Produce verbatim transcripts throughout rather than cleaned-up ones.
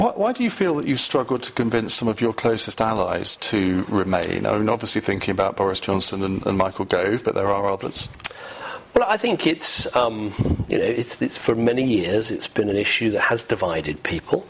Why, why do you feel that you struggled to convince some of your closest allies to remain? I mean, obviously thinking about Boris Johnson and, and Michael Gove, but there are others. Well, I think it's, um, you know, it's, it's for many years it's been an issue that has divided people.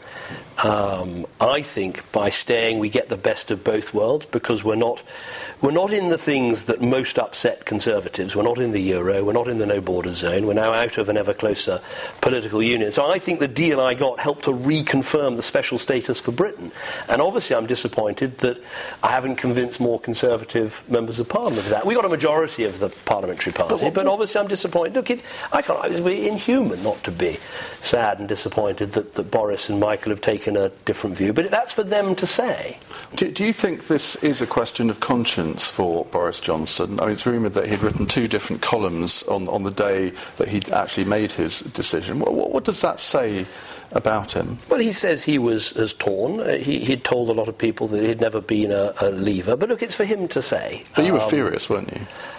Um, I think by staying we get the best of both worlds, because we're not we're not in the things that most upset Conservatives. We're not in the euro, we're not in the no border zone, we're now out of an ever closer political union. So I think the deal I got helped to reconfirm the special status for Britain. And obviously I'm disappointed that I haven't convinced more Conservative members of Parliament of that. We got a majority of the parliamentary party, but, what, but obviously I'm disappointed. Look, it, I can't, it would be inhuman not to be sad and disappointed that, that Boris and Michael have taken a different view, but that's for them to say. Do, do you think this is a question of conscience for Boris Johnson? I mean, it's rumoured that he'd written two different columns on, on the day that he'd actually made his decision. What, what, what does that say about him? Well, he says he was as torn. Uh, he, he'd told a lot of people that he'd never been a, a leaver, but look, it's for him to say. But you were um, furious, weren't you?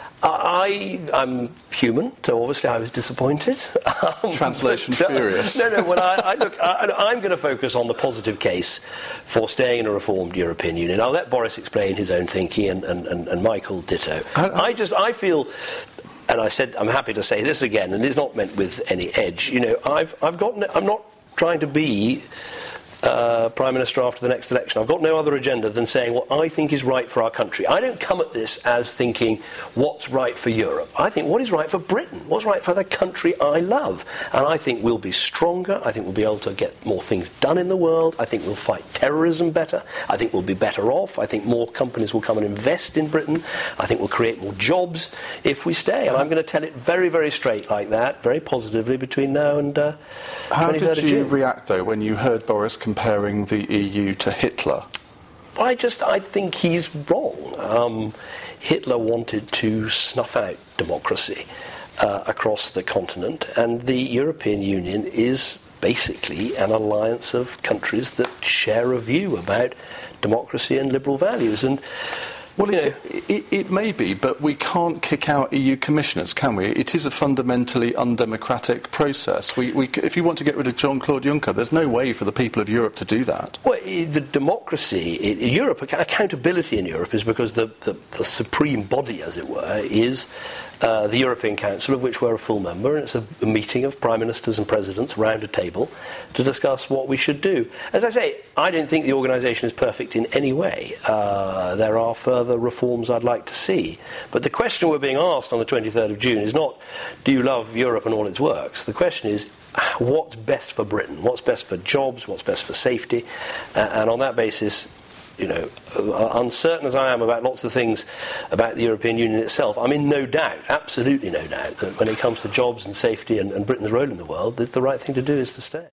I, I'm human, so obviously I was disappointed. Um, Translation but, uh, furious. No, no, well, I, I, look, I, I'm going to focus on the positive case for staying in a reformed European Union. I'll let Boris explain his own thinking and, and, and, and Michael ditto. I, I, I just, I feel... And I said, I'm happy to say this again, and it's not meant with any edge. You know, I've, I've got, no, I'm not trying to be uh, Prime Minister after the next election. I've got no other agenda than saying what I think is right for our country. I don't come at this as thinking what's right for Europe. I think what is right for Britain, what's right for the country I love. And I think we'll be stronger. I think we'll be able to get more things done in the world. I think we'll fight terrorism better. I think we'll be better off. I think more companies will come and invest in Britain. I think we'll create more jobs if we stay. And I'm going to tell it very, very straight like that, very positively between now and uh, How twenty-third of did you June. react, though, when you heard Boris comparing the E U to Hitler? I just, I think he's wrong. Um, Hitler wanted to snuff out democracy uh, across the continent, and the European Union is basically an alliance of countries that share a view about democracy and liberal values. And Well, you it, know, it, it may be, but we can't kick out E U commissioners, can we? It is a fundamentally undemocratic process. We, we, if you want to get rid of Jean-Claude Juncker, there's no way for the people of Europe to do that. Well, the democracy in Europe, accountability in Europe is because the, the, the supreme body, as it were, is uh, the European Council, of which we're a full member, and it's a, a meeting of prime ministers and presidents around a table to discuss what we should do. As I say, I don't think the organisation is perfect in any way. Uh, there are further reforms I'd like to see. But the question we're being asked on the twenty-third of June is not, do you love Europe and all its works? The question is, what's best for Britain? What's best for jobs? What's best for safety? Uh, and on that basis, you know, uh, uncertain as I am about lots of things about the European Union itself, I'm in no doubt, absolutely no doubt, that when it comes to jobs and safety and, and Britain's role in the world, that the right thing to do is to stay.